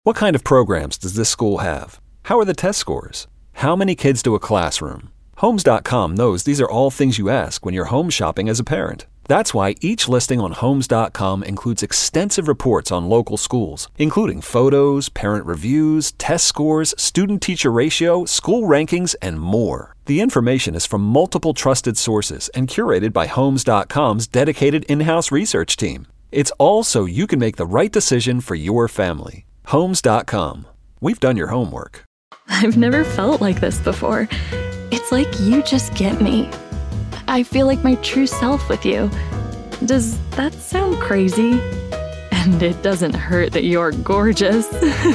What kind of programs does this school have? How are the test scores? How many kids do a classroom? Homes.com knows these are all things you ask when you're home shopping as a parent. That's why each listing on Homes.com includes extensive reports on local schools, including photos, parent reviews, test scores, student-teacher ratio, school rankings, and more. The information is from multiple trusted sources and curated by Homes.com's dedicated in-house research team. It's all so you can make the right decision for your family. Homes.com. We've done your homework. I've never felt like this before. It's like you just get me. I feel like my true self with you. Does that sound crazy? And it doesn't hurt that you're gorgeous.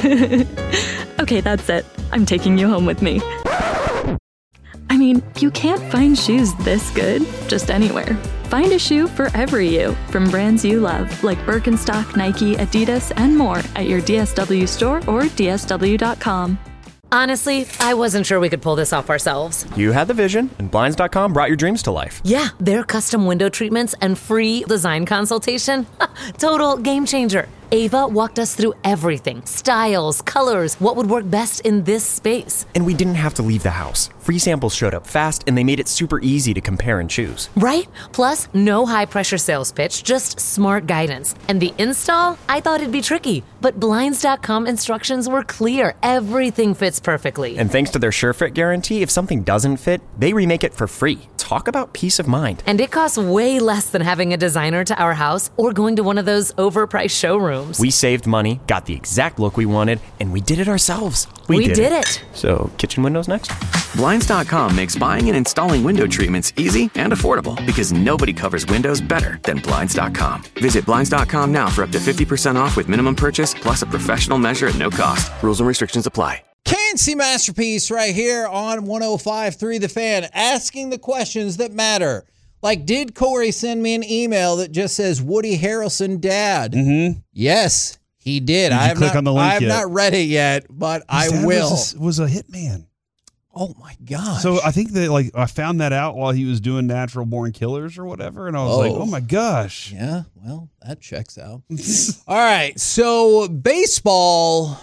Okay, that's it. I'm taking you home with me. I mean, you can't find shoes this good just anywhere. Find a shoe for every you from brands you love, like Birkenstock, Nike, Adidas, and more at your DSW store or DSW.com. Honestly, I wasn't sure we could pull this off ourselves. You had the vision, and Blinds.com brought your dreams to life. Yeah, their custom window treatments and free design consultation. Total game changer. Ava walked us through everything. Styles, colors, what would work best in this space. And we didn't have to leave the house. Free samples showed up fast, and they made it super easy to compare and choose. Right? Plus, no high-pressure sales pitch, just smart guidance. And the install? I thought it'd be tricky. But Blinds.com instructions were clear. Everything fits perfectly. And thanks to their SureFit guarantee, if something doesn't fit, they remake it for free. Talk about peace of mind. And it costs way less than having a designer to our house or going to one of those overpriced showrooms. We saved money, got the exact look we wanted, and we did it ourselves. We did it. So, kitchen windows next? Blinds.com makes buying and installing window treatments easy and affordable because nobody covers windows better than Blinds.com. Visit Blinds.com now for up to 50% off with minimum purchase plus a professional measure at no cost. Rules and restrictions apply. K&C Masterpiece right here on 105.3 The Fan, asking the questions that matter. Like, did Corey send me an email that just says Woody Harrelson dad? Mm-hmm. Yes, he did. I have not read it yet, but I will. Was a hitman. Oh my gosh. So I think that I found that out while he was doing Natural Born Killers or whatever, and I was like, oh my gosh. Yeah, well, that checks out. All right, so baseball.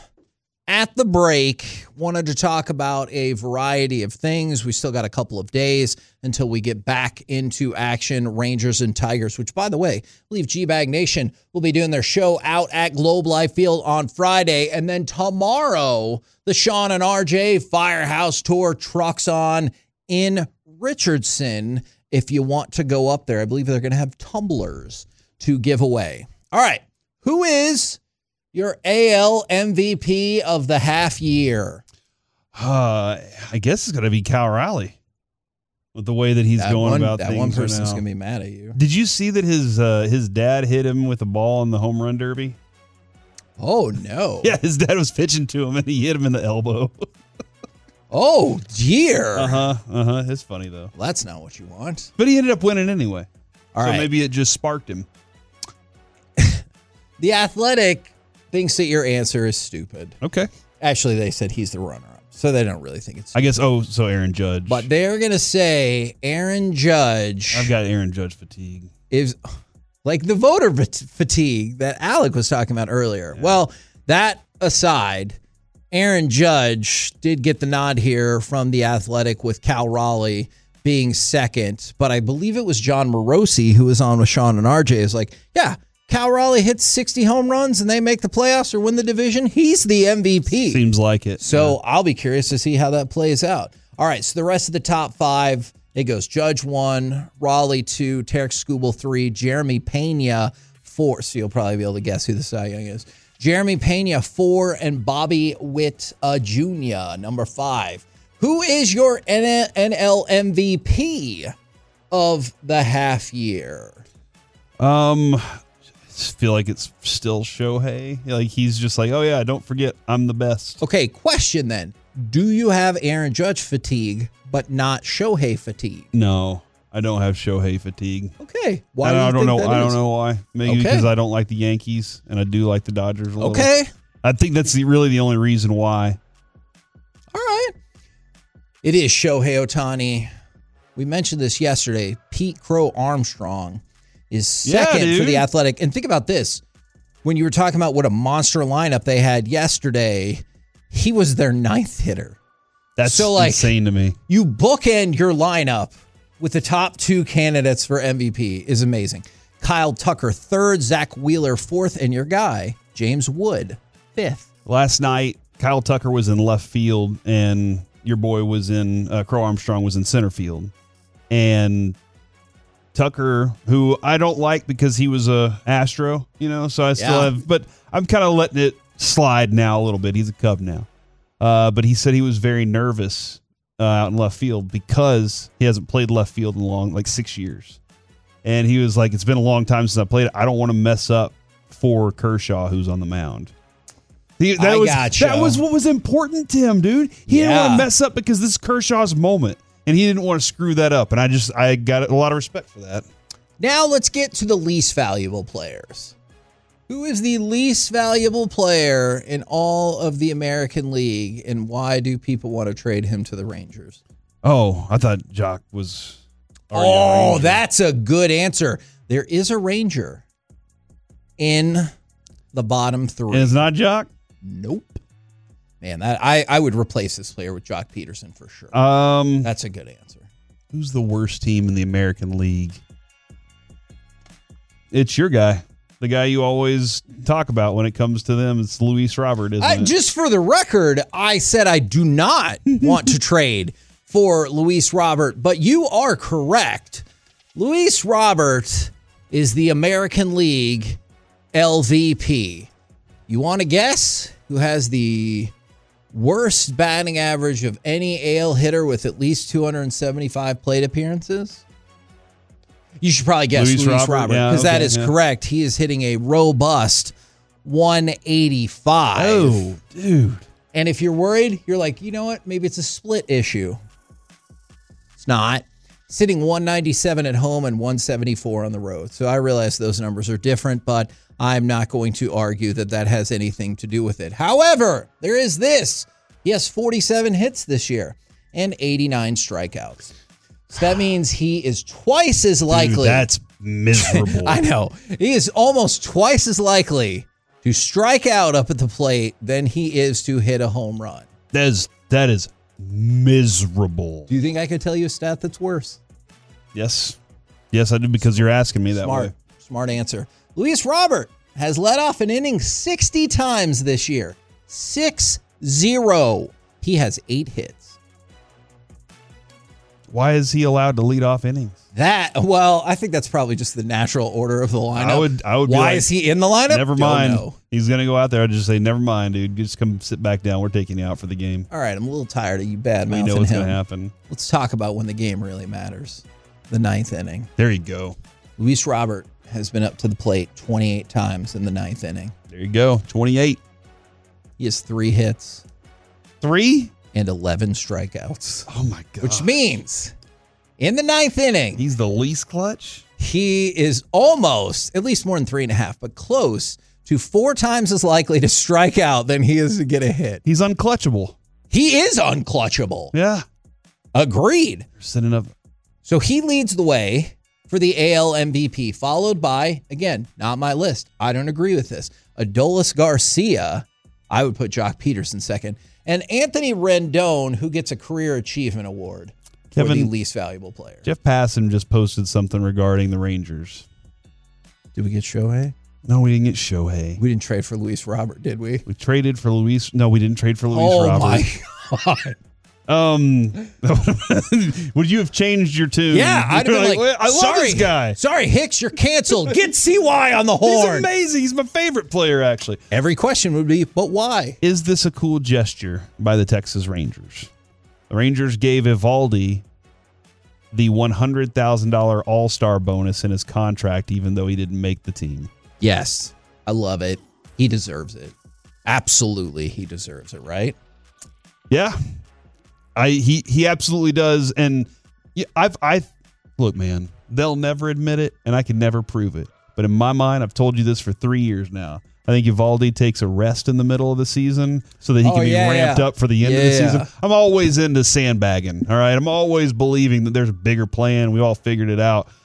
At the break, wanted to talk about a variety of things. We still got a couple of days until we get back into action. Rangers and Tigers, which, by the way, I believe G-Bag Nation will be doing their show out at Globe Life Field on Friday. And then tomorrow, the Sean and RJ Firehouse Tour trucks on in Richardson. If you want to go up there, I believe they're going to have tumblers to give away. All right, who is your AL MVP of the half year? I guess it's going to be Cal Raleigh with the way that he's going about things. That one person's going to be mad at you. Did you see that his dad hit him with a ball in the home run derby? Oh, no. Yeah, his dad was pitching to him, and he hit him in the elbow. Oh, dear. It's funny, though. Well, that's not what you want. But he ended up winning anyway. All right. Maybe it just sparked him. The Athletic thinks that your answer is stupid. Okay. Actually, they said he's the runner-up, so they don't really think it's stupid. I guess, so Aaron Judge. But they're going to say Aaron Judge. I've got Aaron Judge fatigue. Is like the voter fatigue that Alec was talking about earlier. Yeah. Well, that aside, Aaron Judge did get the nod here from the Athletic with Cal Raleigh being second, but I believe it was John Morosi who was on with Sean and RJ is like, yeah, Cal Raleigh hits 60 home runs and they make the playoffs or win the division. He's the MVP. Seems like it. So I'll be curious to see how that plays out. All right, so the rest of the top five, it goes Judge 1, Raleigh 2, Tarek Skubal 3, Jeremy Pena 4. So you'll probably be able to guess who the Cy Young is. Jeremy Pena 4 and Bobby Witt Jr. number 5. Who is your NL MVP of the half year? I feel like it's still Shohei. Like he's just like, oh yeah, don't forget, I'm the best. Okay, question then. Do you have Aaron Judge fatigue, but not Shohei fatigue? No, I don't have Shohei fatigue. Okay, why? I don't know why. Maybe because I don't like the Yankees and I do like the Dodgers a little. Okay, I think that's really the only reason why. All right, it is Shohei Ohtani. We mentioned this yesterday. Pete Crow Armstrong is second for the Athletic. And think about this. when you were talking about what a monster lineup they had yesterday, he was their 9th hitter. That's insane to me. You bookend your lineup with the top 2 candidates for MVP is amazing. Kyle Tucker, 3rd, Zach Wheeler, 4th, and your guy, James Wood, 5th. Last night, Kyle Tucker was in left field, and your boy was in, Crow Armstrong was in center field. And Tucker, who I don't like because he was a Astro, so I still have, but I'm kind of letting it slide now a little bit. He's a Cub now. But he said he was very nervous out in left field because he hasn't played left field in 6 years. And he was like, it's been a long time since I played it. I don't want to mess up for Kershaw, who's on the mound. That was what was important to him, dude. He didn't want to mess up because this is Kershaw's moment. And he didn't want to screw that up. And I got a lot of respect for that. Now let's get to the least valuable players. Who is the least valuable player in all of the American League, and why do people want to trade him to the Rangers? Oh, I thought Jock was already a Ranger. That's a good answer. There is a Ranger in the bottom 3. And it's not Jock? Nope. Man, I would replace this player with Jock Peterson for sure. That's a good answer. Who's the worst team in the American League? It's your guy. The guy you always talk about when it comes to them. It's Luis Robert, isn't it? Just for the record, I said I do not want to trade for Luis Robert, but you are correct. Luis Robert is the American League LVP. You want to guess who has the worst batting average of any AL hitter with at least 275 plate appearances? You should probably guess Luis Robert because that is correct. He is hitting a robust 185. Oh, dude. And if you're worried, you're like, you know what? Maybe it's a split issue. It's not. Sitting 197 at home and 174 on the road. So I realize those numbers are different, but I'm not going to argue that has anything to do with it. However, there is this. He has 47 hits this year and 89 strikeouts. So that means he is twice as likely. Dude, that's miserable. I know. He is almost twice as likely to strike out up at the plate than he is to hit a home run. That is miserable. Do you think I could tell you a stat that's worse? Yes. Yes, I do, because you're asking me that way. Smart answer. Luis Robert has led off an inning 60 times this year. 6-0. He has 8 hits. Why is he allowed to lead off innings? I think that's probably just the natural order of the lineup. I would. Why is he in the lineup? Never mind. He's going to go out there. I'd just say, never mind, dude. Just come sit back down. We're taking you out for the game. All right, I'm a little tired of you bad-mouthing him. We know what's going to happen. Let's talk about when the game really matters. The 9th inning. There you go. Luis Robert has been up to the plate 28 times in the 9th inning. There you go. 28. He has 3 hits. 3? And 11 strikeouts. Oh, my God. Which means in the 9th inning, he's the least clutch? He is almost, at least more than 3.5, but close to 4 times as likely to strike out than he is to get a hit. He's unclutchable. He is unclutchable. Yeah. Agreed. Setting up. So he leads the way for the AL MVP, followed by, again, not my list. I don't agree with this. Adolis Garcia. I would put Jock Peterson second. And Anthony Rendon, who gets a Career Achievement Award for the least valuable player. Jeff Passan just posted something regarding the Rangers. Did we get Shohei? No, we didn't get Shohei. We didn't trade for Luis Robert, did we? We traded for Luis. No, we didn't trade for Luis Robert. Oh, my God. Would you have changed your tune? Yeah, I'd have been like, I love this guy. Sorry, Hicks, you're canceled. Get CY on the horn. He's amazing. He's my favorite player, actually. Every question would be, but why? Is this a cool gesture by the Texas Rangers? The Rangers gave Evaldi the $100,000 All-Star bonus in his contract, even though he didn't make the team. Yes, I love it. He deserves it. Absolutely, he deserves it, right? Yeah. He absolutely does. And yeah, I look, man, they'll never admit it, and I can never prove it. But in my mind, I've told you this for 3 years now. I think Evaldi takes a rest in the middle of the season so that he can be ramped up for the end of the season. I'm always into sandbagging, all right? I'm always believing that there's a bigger plan. We all figured it out.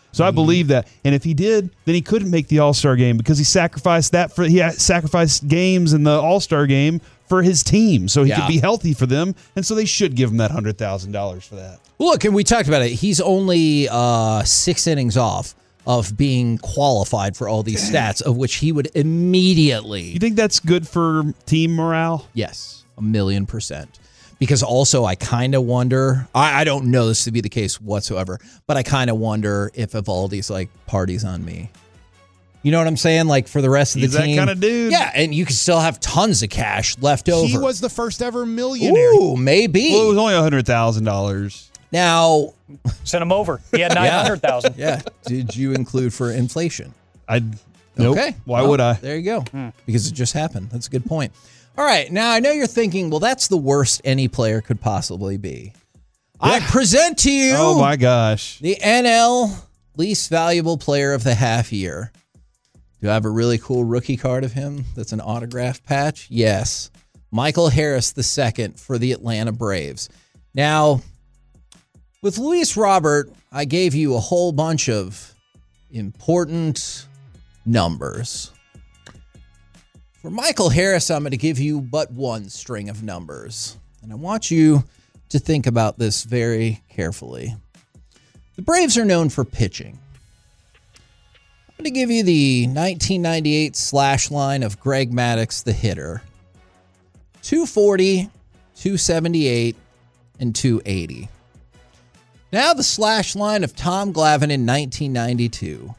So I believe that. And if he did, then he couldn't make the All-Star game because he sacrificed sacrificed games in the All-Star game for his team so he could be healthy for them. And so they should give him that $100,000 for that. Well, look, and we talked about it. He's only 6 innings off of being qualified for all these stats, of which he would immediately. You think that's good for team morale? Yes, 1,000,000%. Because also I kind of wonder, I don't know this to be the case whatsoever, but I kind of wonder if Evaldi's like, parties on me. You know what I'm saying? Like for the rest of the team. He's that kind of dude. Yeah, and you can still have tons of cash left over. He was the first ever millionaire. Ooh, maybe. Well, it was only $100,000. Now. Send him over. He had 900,000. Yeah. Did you include for inflation? Nope. Okay. Why would I? There you go. Because it just happened. That's a good point. All right. Now, I know you're thinking, well, that's the worst any player could possibly be. Yeah. I present to you. Oh, my gosh. The NL least valuable player of the half year. Do I have a really cool rookie card of him that's an autograph patch? Yes. Michael Harris II for the Atlanta Braves. Now, with Luis Robert, I gave you a whole bunch of important numbers. For Michael Harris, I'm going to give you but one string of numbers. And I want you to think about this very carefully. The Braves are known for pitching. I'm going to give you the 1998 slash line of Greg Maddux, the hitter. 240, 278, and 280. Now the slash line of Tom Glavine in 1992.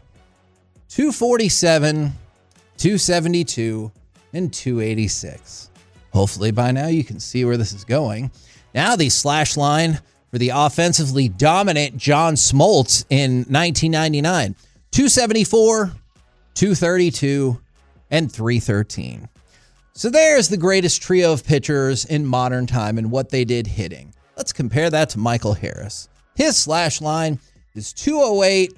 247, 272, and 286. Hopefully by now you can see where this is going. Now the slash line for the offensively dominant John Smoltz in 1999. 274, 232, and 313. So there's the greatest trio of pitchers in modern time and what they did hitting. Let's compare that to Michael Harris. His slash line is 208,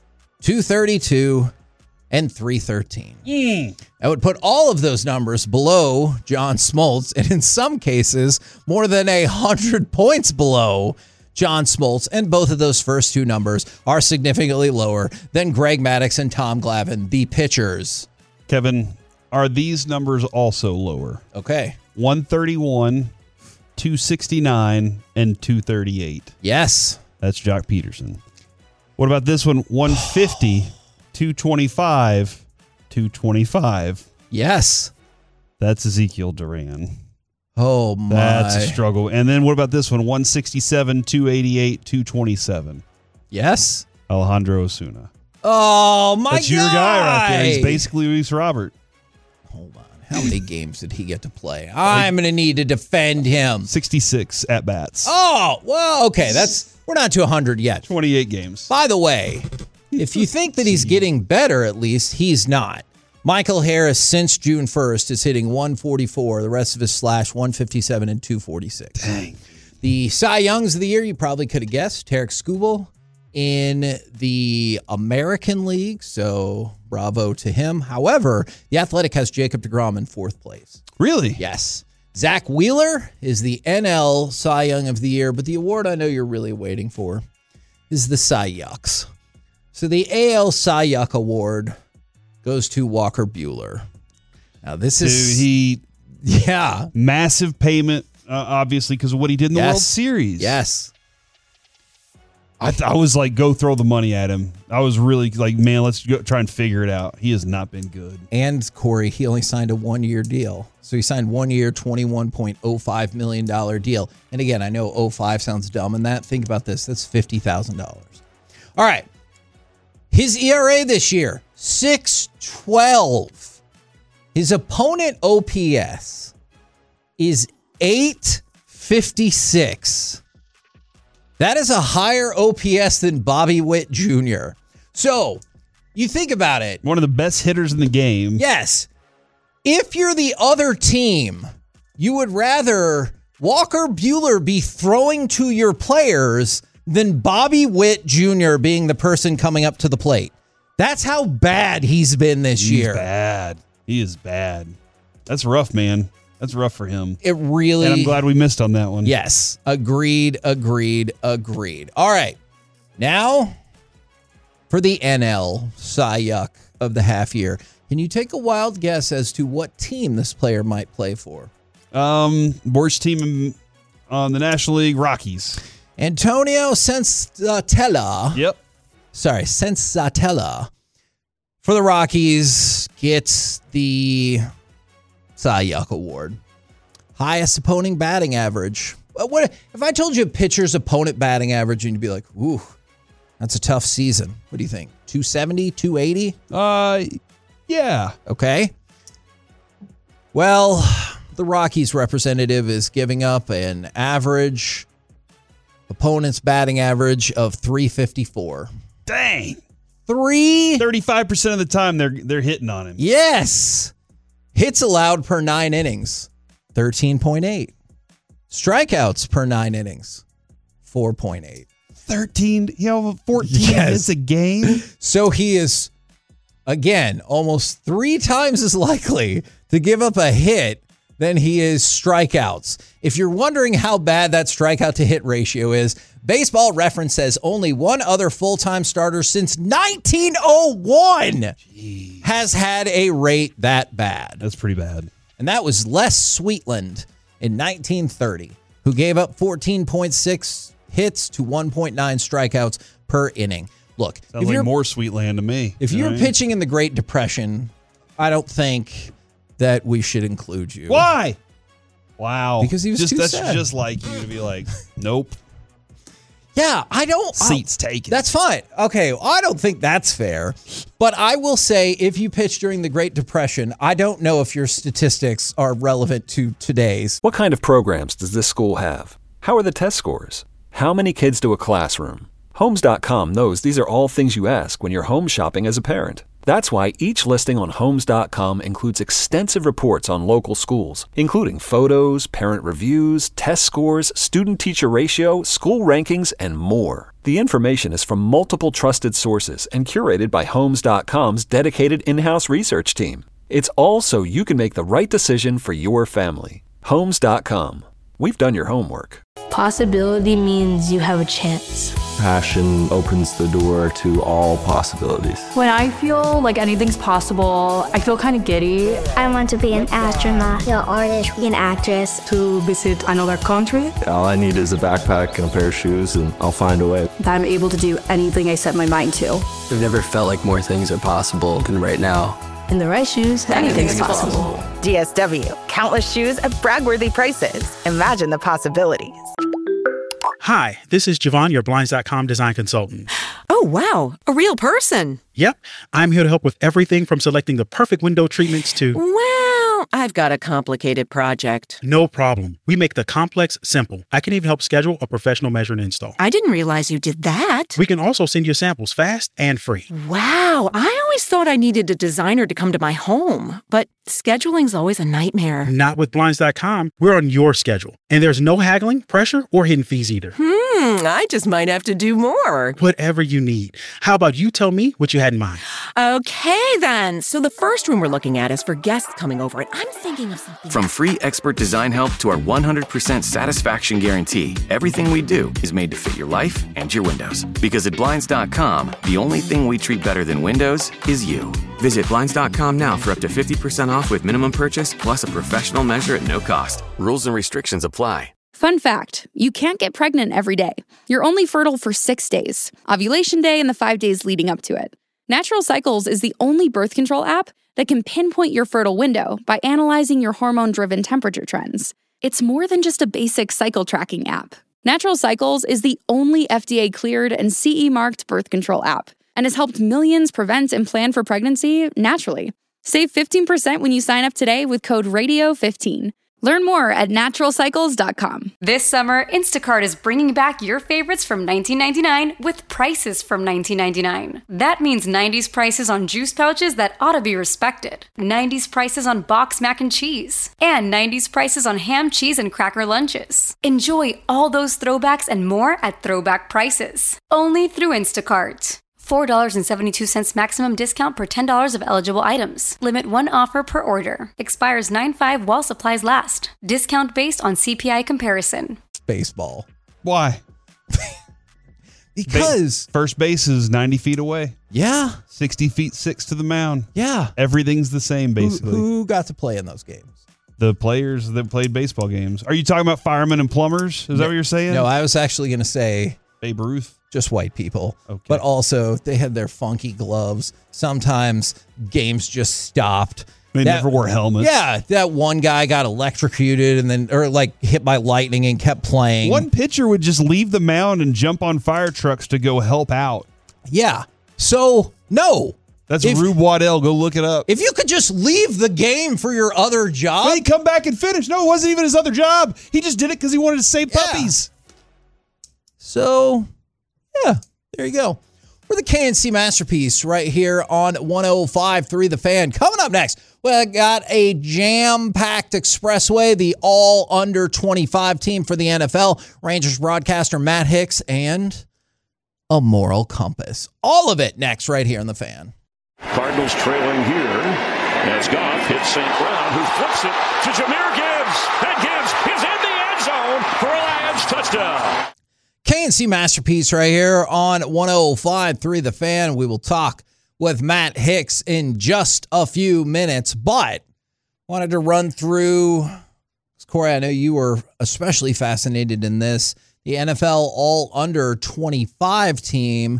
232, and 313. I would put all of those numbers below John Smoltz, and in some cases, more than 100 points below John Smoltz, and both of those first two numbers are significantly lower than Greg Maddux and Tom Glavine, the pitchers. Kevin, are these numbers also lower? Okay. 131, 269, and 238. Yes. That's Jock Peterson. What about this one? 150, 225, 225. Yes. That's Ezekiel Duran. Oh, my. That's a struggle. And then what about this one? 167, 288, 227. Yes. Alejandro Osuna. Oh, my God. That's your guy right there. He's basically Luis Robert. Hold on. How many games did he get to play? I'm going to need to defend him. 66 at-bats. Oh, well, okay. We're not to 100 yet. 28 games. By the way, if you think that he's getting better, at least, he's not. Michael Harris, since June 1st, is hitting 144. The rest of his slash, 157 and 246. Dang. The Cy Youngs of the year, you probably could have guessed. Tarik Skubal in the American League, so bravo to him. However, the Athletic has Jacob deGrom in fourth place. Really? Yes. Zach Wheeler is the NL Cy Young of the year, but the award I know you're really waiting for is the Cy Yucks. So the AL Cy Yuck Award goes to Walker Buehler. Now this is... Yeah. Massive payment, obviously, because of what he did in the World Series. Yes. I was like, go throw the money at him. I was really like, man, let's go try and figure it out. He has not been good. And Corey, he only signed a 1-year deal. So he signed 1 year, $21.05 million deal. And again, I know 05 sounds dumb in that. Think about this. That's $50,000. All right. His ERA this year, 6.12. His opponent OPS is 856. That is a higher OPS than Bobby Witt Jr. So, you think about it. One of the best hitters in the game. Yes. If you're the other team, you would rather Walker Buehler be throwing to your players than Bobby Witt Jr. being the person coming up to the plate. That's how bad he's been this year. He's bad. He is bad. That's rough, man. That's rough for him. It really... And I'm glad we missed on that one. Yes. Agreed. All right. Now, for the NL Cy Yuck of the half year. Can you take a wild guess as to what team this player might play for? Worst team on the National League, Rockies. Antonio Senzatella. Yep. Sorry, Senzatella for the Rockies gets the Cy Yuck Award. Highest opponent batting average. What if I told you a pitcher's opponent batting average and you'd be like, ooh, that's a tough season. What do you think? 270, 280? Yeah. Okay. Well, the Rockies representative is giving up an average opponent's batting average of 354. Dang. 35% of the time they're hitting on him. Yes. Hits allowed per 9 innings, 13.8. Strikeouts per 9 innings, 4.8. 14 hits a game. So he is, again, almost 3 times as likely to give up a hit than he is strikeouts. If you're wondering how bad that strikeout to hit ratio is, Baseball Reference says only one other full-time starter since 1901 has had a rate that bad. That's pretty bad. And that was Les Sweetland in 1930, who gave up 14.6 hits to 1.9 strikeouts per inning. Look, sounds like more Sweetland to me. If you're pitching in the Great Depression, I don't think that we should include you. Why? Wow. Because he was too that's sad. just like you to be like, nope. Yeah, I don't. Seats taken. That's fine. Okay, I don't think that's fair. But I will say, if you pitch during the Great Depression, I don't know if your statistics are relevant to today's. What kind of programs does this school have? How are the test scores? How many kids do a classroom? Homes.com knows these are all things you ask when you're home shopping as a parent. That's why each listing on Homes.com includes extensive reports on local schools, including photos, parent reviews, test scores, student-teacher ratio, school rankings, and more. The information is from multiple trusted sources and curated by Homes.com's dedicated in-house research team. It's all so you can make the right decision for your family. Homes.com. We've done your homework. Possibility means you have a chance. Passion opens the door to all possibilities. When I feel like anything's possible, I feel kind of giddy. I want to be an astronaut, an artist, an actress. To visit another country. All I need is a backpack and a pair of shoes, and I'll find a way. That I'm able to do anything I set my mind to. I've never felt like more things are possible than right now. In the right shoes, anything's possible. DSW, countless shoes at brag-worthy prices. Imagine the possibilities. Hi, this is Javon, your Blinds.com design consultant. Oh, wow, a real person. Yep, I'm here to help with everything from selecting the perfect window treatments to... Well, I've got a complicated project. No problem. We make the complex simple. I can even help schedule a professional measure and install. I didn't realize you did that. We can also send you samples fast and free. Wow, I always thought I needed a designer to come to my home, but scheduling's always a nightmare. Not with Blinds.com. We're on your schedule. And there's no haggling, pressure, or hidden fees either. I just might have to do more. Whatever you need. How about you tell me what you had in mind? Okay, then. So the first room we're looking at is for guests coming over, and I'm thinking of something. From free expert design help to our 100% satisfaction guarantee, everything we do is made to fit your life and your windows. Because at Blinds.com, the only thing we treat better than windows is you. Visit Blinds.com now for up to 50% off with minimum purchase plus a professional measure at no cost. Rules and restrictions apply. Fun fact, you can't get pregnant every day. You're only fertile for 6 days, ovulation day and the 5 days leading up to it. Natural Cycles is the only birth control app that can pinpoint your fertile window by analyzing your hormone-driven temperature trends. It's more than just a basic cycle tracking app. Natural Cycles is the only FDA-cleared and CE-marked birth control app and has helped millions prevent and plan for pregnancy naturally. Save 15% when you sign up today with code RADIO15. Learn more at naturalcycles.com. This summer, Instacart is bringing back your favorites from 1999 with prices from 1999. That means 90s prices on juice pouches that ought to be respected, 90s prices on boxed mac and cheese, and 90s prices on ham, cheese, and cracker lunches. Enjoy all those throwbacks and more at throwback prices. Only through Instacart. $4.72 maximum discount per $10 of eligible items. Limit 1 offer per order. Expires 9/5 while supplies last. Discount based on CPI comparison. Baseball. Why? Because first base is 90 feet away. Yeah. 60 feet 6 to the mound. Yeah. Everything's the same, basically. Who got to play in those games? The players that played baseball games. Are you talking about firemen and plumbers? Is that what you're saying? No, I was actually going to say Babe Ruth. Just white people. Okay. But also, they had their funky gloves. Sometimes games just stopped. They never wore helmets. Yeah, that one guy got electrocuted and then, or like hit by lightning and kept playing. One pitcher would just leave the mound and jump on fire trucks to go help out. Yeah. So, no. That's Rube Waddell. Go look it up. If you could just leave the game for your other job. He'd come back and finish. No, it wasn't even his other job. He just did it because he wanted to save puppies. So, yeah, there you go. We're the KNC Masterpiece right here on 105.3 The Fan. Coming up next, we got a jam-packed expressway, the all-under-25 team for the NFL, Rangers broadcaster Matt Hicks, and a moral compass. All of it next right here on The Fan. Cardinals trailing here as Goff hits St. Brown, who flips it to Jahmyr Gibbs. And Gibbs is in the end zone for a Lions touchdown. KNC Masterpiece right here on 105.3 The Fan. We will talk with Matt Hicks in just a few minutes, but wanted to run through, Corey, I know you were especially fascinated in this, the NFL all-under-25 team.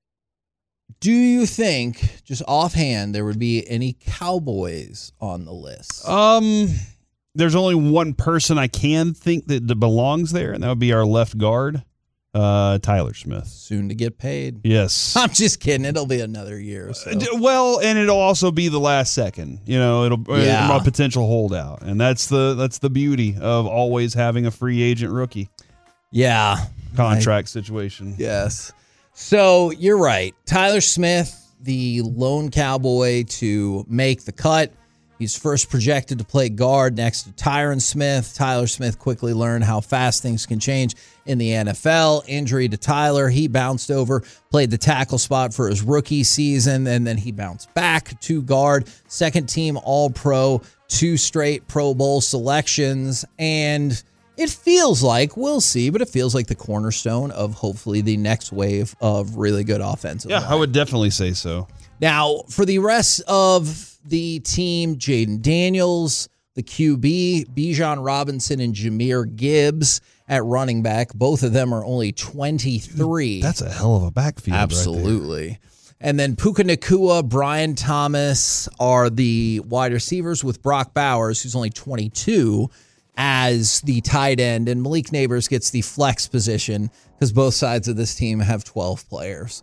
Do you think, just offhand, there would be any Cowboys on the list? There's only one person I can think that belongs there, and that would be our left guard. Tyler Smith. Soon to get paid. Yes. I'm just kidding. It'll be another year or so. Well, and it'll also be the last second. You know, it'll a potential holdout. And that's the beauty of always having a free agent rookie. Yeah. Contract situation. Yes. So you're right. Tyler Smith, the lone Cowboy to make the cut. He's first projected to play guard next to Tyron Smith. Tyler Smith quickly learned how fast things can change in the NFL. Injury to Tyler. He bounced over, played the tackle spot for his rookie season, and then he bounced back to guard. Second team All-Pro, 2 straight Pro Bowl selections, and it feels like, we'll see, but it feels like the cornerstone of hopefully the next wave of really good offensive line. I would definitely say so. Now, for the rest of the team, Jaden Daniels, the QB, Bijan Robinson, and Jahmyr Gibbs at running back. Both of them are only 23. That's a hell of a backfield. Absolutely. Right there. And then Puka Nacua, Brian Thomas are the wide receivers, with Brock Bowers, who's only 22, as the tight end. And Malik Neighbors gets the flex position because both sides of this team have 12 players.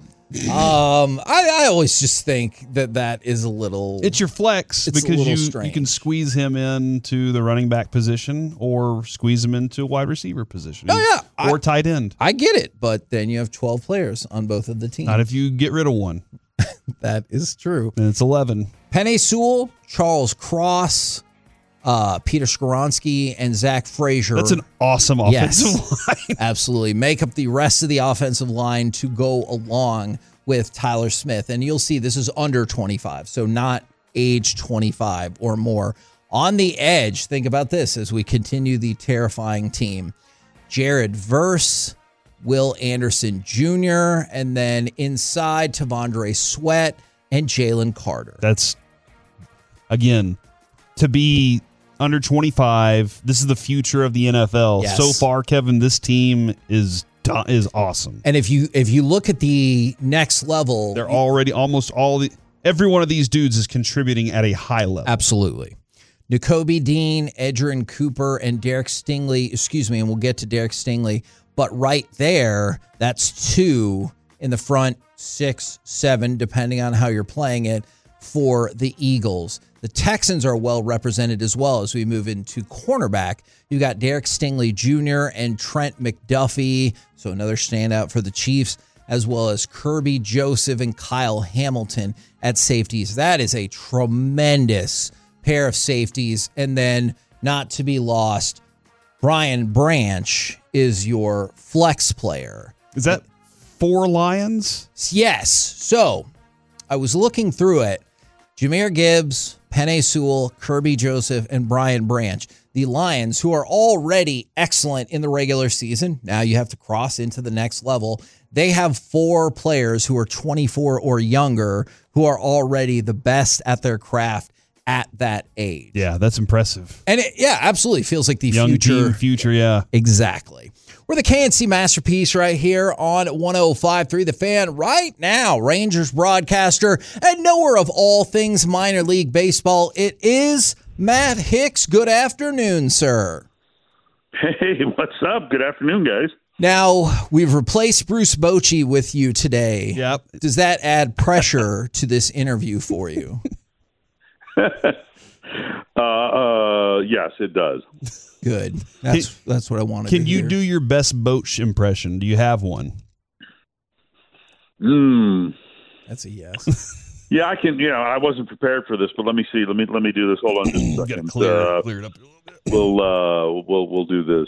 I always just think that is a little... It's your flex because you can squeeze him into the running back position or squeeze him into a wide receiver position. Oh, yeah. Or tight end. I get it, but then you have 12 players on both of the teams. Not if you get rid of one. That is true. And it's 11. Penei Sewell, Charles Cross, Peter Skoronski, and Zach Frazier. That's an awesome offensive line. Absolutely. Make up the rest of the offensive line to go along with Tyler Smith. And you'll see this is under 25, so not age 25 or more. On the edge, think about this as we continue the terrifying team. Jared Verse, Will Anderson Jr., and then inside Tavondre Sweat and Jalen Carter. That's, again, to be under 25, this is the future of the NFL. Yes. So far, Kevin, this team is awesome. And if you look at the next level, they're already every one of these dudes is contributing at a high level. Absolutely. Nakobe Dean, Edgerrin Cooper, and Derek Stingley, and we'll get to Derek Stingley, but right there, that's 2 in the front, 6, 7, depending on how you're playing it, for the Eagles. The Texans are well represented as well as we move into cornerback. You got Derek Stingley Jr. and Trent McDuffie, so another standout for the Chiefs, as well as Kirby Joseph and Kyle Hamilton at safeties. That is a tremendous pair of safeties. And then, not to be lost, Brian Branch is your flex player. Is that 4 Lions? Yes. So, I was looking through it. Jahmyr Gibbs, Penei Sewell, Kirby Joseph, and Brian Branch. the Lions, who are already excellent in the regular season. Now you have to cross into the next level. They have 4 players who are 24 or younger who are already the best at their craft at that age. Yeah, that's impressive. And it, absolutely feels like the young future, yeah. Exactly. We're the KNC Masterpiece right here on 105.3 The Fan right now. Rangers broadcaster and knower of all things minor league baseball. It is Matt Hicks. Good afternoon, sir. Hey, what's up? Good afternoon, guys. Now, we've replaced Bruce Bochy with you today. Yep. Does that add pressure to this interview for you? Yes, it does. Good. That's what I wanted Can to you hear. do your best Boch impression? Do you have one? That's a yes. Yeah, I can. I wasn't prepared for this, but let me see. Let me do this. Hold on just a second. Clear it up a little bit. We'll do this.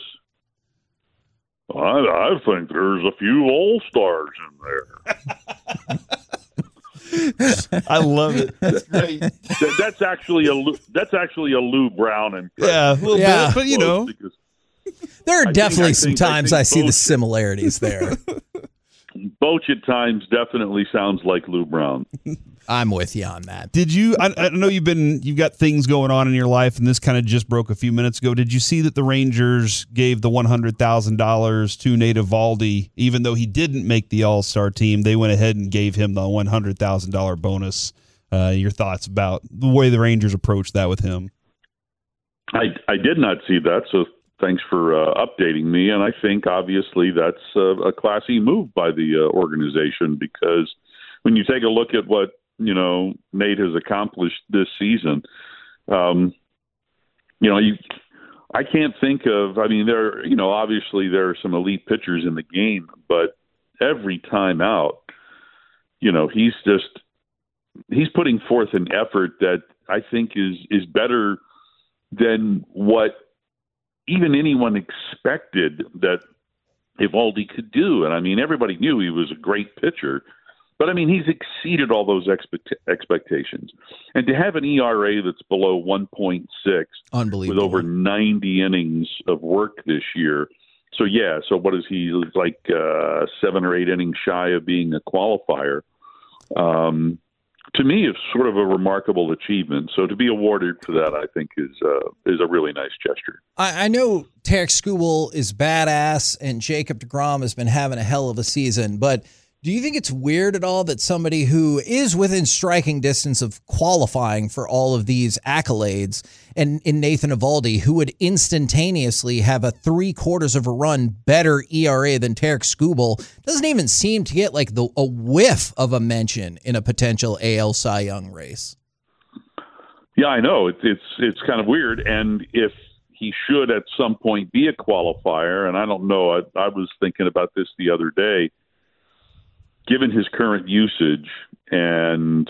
I think there's a few all-stars in there. I love it. That's great. That's actually a Lou Brown impression. Yeah, a little bit, but you know. There are definitely some times I see the similarities there. Boch at times definitely sounds like Lou Brown. I'm with you on that. Did you? I know you've got things going on in your life, and this kind of just broke a few minutes ago. Did you see that the Rangers gave the $100,000 to Nate Eovaldi, even though he didn't make the All-Star team? They went ahead and gave him the $100,000 bonus. Your thoughts about the way the Rangers approached that with him? I did not see that, so thanks for updating me. And I think obviously that's a classy move by the organization, because when you take a look at what Nate has accomplished this season, I can't think of. I mean, obviously there are some elite pitchers in the game, but every time out, he's putting forth an effort that I think is better than what even anyone expected that Eovaldi could do. And I mean, everybody knew he was a great pitcher, but I mean, he's exceeded all those expectations. And to have an ERA that's below 1.6, unbelievable, with over 90 innings of work this year. So what is he, like 7 or 8 innings shy of being a qualifier? To me, it's sort of a remarkable achievement. So to be awarded for that, I think, is a really nice gesture. I know Tarik Skubal is badass, and Jacob deGrom has been having a hell of a season, but do you think it's weird at all that somebody who is within striking distance of qualifying for all of these accolades, and in Nathan Eovaldi, who would instantaneously have a 3/4 of a run better ERA than Tarik Skubal, doesn't even seem to get like a whiff of a mention in a potential AL Cy Young race? Yeah, I know. It's kind of weird. And if he should at some point be a qualifier, and I don't know, I was thinking about this the other day, given his current usage, and,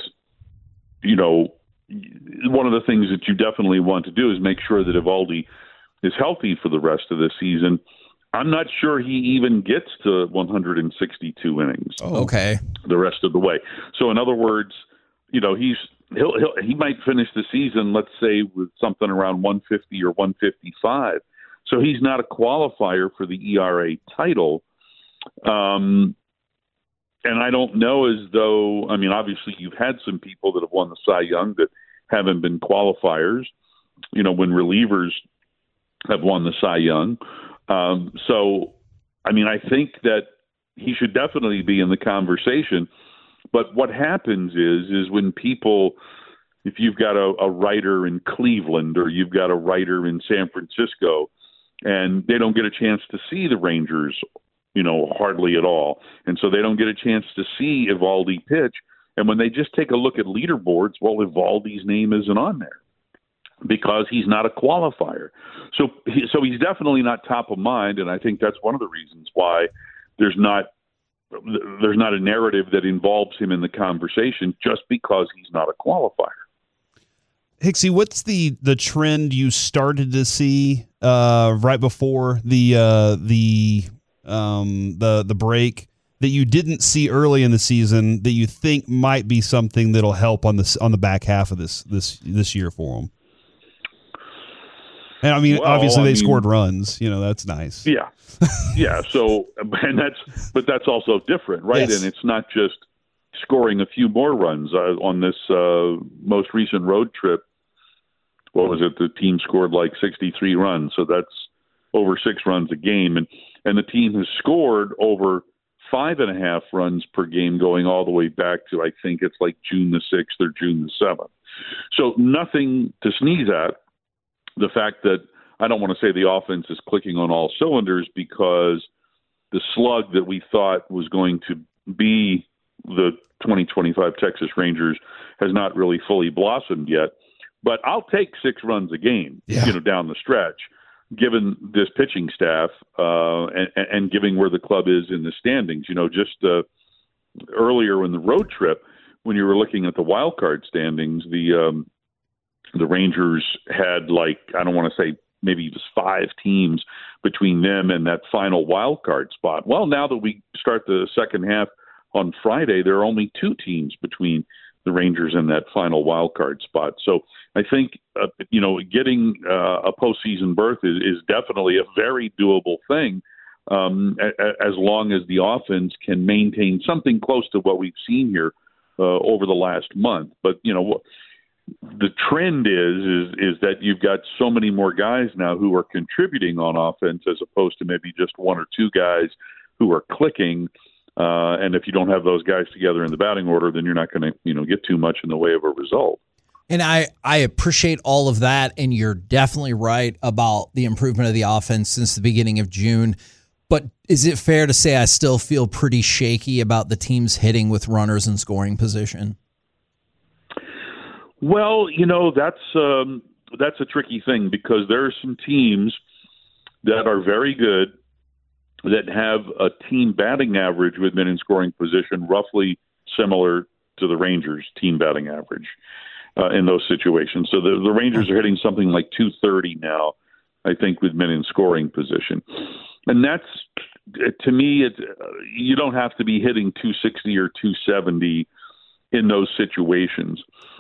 one of the things that you definitely want to do is make sure that Eovaldi is healthy for the rest of the season. I'm not sure he even gets to 162 innings. Oh, okay. The rest of the way. So in other words, he might finish the season, let's say, with something around 150 or 155. So he's not a qualifier for the ERA title. And I don't know as though, I mean, obviously you've had some people that have won the Cy Young that haven't been qualifiers, when relievers have won the Cy Young. So, I mean, I think that he should definitely be in the conversation. But what happens is when people, if you've got a writer in Cleveland or you've got a writer in San Francisco, and they don't get a chance to see the Rangers hardly at all. And so they don't get a chance to see Eovaldi pitch. And when they just take a look at leaderboards, well, Eovaldi's name isn't on there because he's not a qualifier. So he's definitely not top of mind. And I think that's one of the reasons why there's not a narrative that involves him in the conversation, just because he's not a qualifier. Hicksy, what's the trend you started to see right before the break that you didn't see early in the season that you think might be something that'll help on the back half of this year for him? And I mean, obviously they scored runs. That's nice. Yeah, yeah. So, but that's also different, right? Yes. And it's not just scoring a few more runs on this most recent road trip. What was it? The team scored like 63 runs, so that's over 6 runs a game, and the team has scored over 5.5 runs per game going all the way back to, I think it's like June the 6th or June the 7th. So nothing to sneeze at. The fact that I don't want to say the offense is clicking on all cylinders, because the slug that we thought was going to be the 2025 Texas Rangers has not really fully blossomed yet. But I'll take 6 runs a game, down the stretch, given this pitching staff and given where the club is in the standings. Just earlier in the road trip, when you were looking at the wild card standings, the Rangers had, like, I don't want to say maybe just 5 teams between them and that final wild card spot. Well, now that we start the second half on Friday, there are only 2 teams between the Rangers and that final wild card spot. So I think, getting a postseason berth is definitely a very doable thing, as long as the offense can maintain something close to what we've seen here over the last month. But, the trend is that you've got so many more guys now who are contributing on offense, as opposed to maybe just 1 or 2 guys who are clicking. And if you don't have those guys together in the batting order, then you're not going to, get too much in the way of a result. And I appreciate all of that, and you're definitely right about the improvement of the offense since the beginning of June. But is it fair to say I still feel pretty shaky about the teams hitting with runners in scoring position? Well, that's a tricky thing, because there are some teams that are very good that have a team batting average with men in scoring position roughly similar to the Rangers' team batting average in those situations. So the Rangers are hitting something like 230 now, I think, with men in scoring position. And that's, to me, you don't have to be hitting 260 or 270 in those situations.